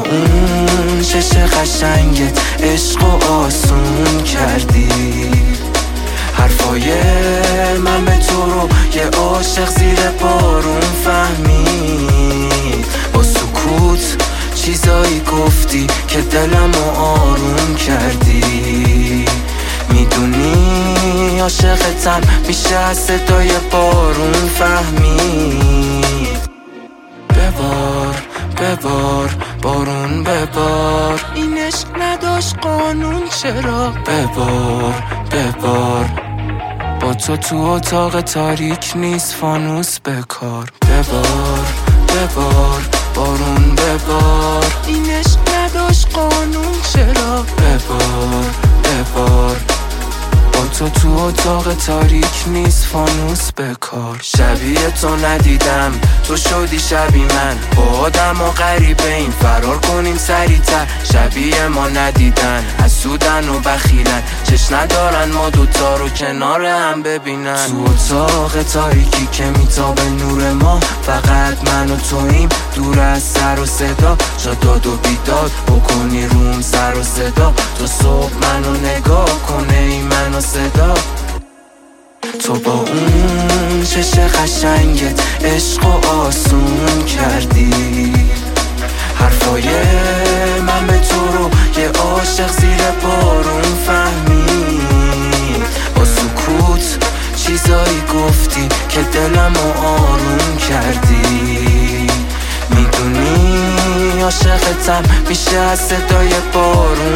اون چش قشنگت عشق و آسون کردی. حرفای من به تو رو یه عاشق زیر بارون فهمید. با سکوت چیزایی گفتی که دلمو آروم کردی. میدونی عاشقتم میشه از صدای بارون فهمید. ببار ببار بارون ببار، این عشق نداشت قانون چرا؟ ببار ببار با تو اتاق تاریک نیست فانوس بکار. ببار ببار بارون ببار، این عشق نداشت قانون چرا؟ ببار ببار با تو اتاق تاریک نیست فانوس بکار. شبیه تو ندیدم، تو شدی شبیه من. با آدم و غریبه این فرار کنیم سریعتر. شبیه ما ندیدن، حسودن و بخیلن، چش ندارن ما دوتا رو کنار هم ببینن. تو اتاق تاریکی که میتابه نور ما، فقط من و تویم دور از سر و صدا. جا داد و بیداد بکنی روم سر و صدا. تو صبح منو نگاه کنه ای منو صدا. تو با اون چش قشنگت عشق و آسون کردی. حرفای من به تو رو یه عاشق زیر بارون فهمید. با سکوت چیزایی گفتی که دلمو آروم کردی. میدونی عاشقتم میشه از صدای بارون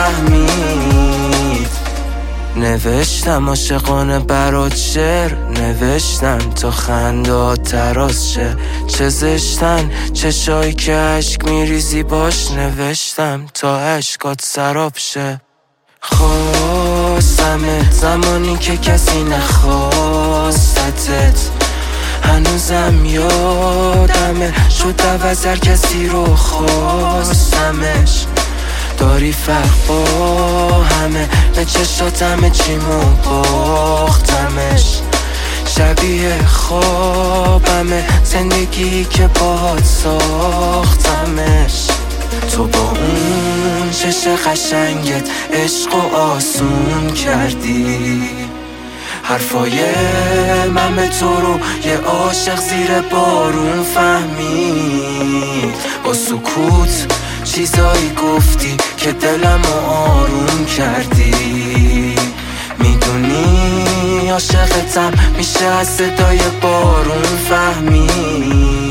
فهمید. نوشتم عاشقانه برات شعر، نوشتم تا خنده تراز شه. چه زشتن چشایی که عشق میریزی باش، نوشتم تا عشقات سراب شه. خواستمت زمانی که کسی نخواستتت، هنوزم یادمه شد عوض هر کسی رو خواستمش. داری فرق با همه، به چشاتم چیمو باختمش. شبیه خوابمه زندگی که باهات ساختمش. تو با اون چش قشنگت عشق و آسون کردی. حرفای من به تو رو یه عاشق زیر بارون فهمید. با سکوت چیزایی گفتی که دلمو آروم کردی. میدونی عاشقتم میشه از صدای بارون فهمید.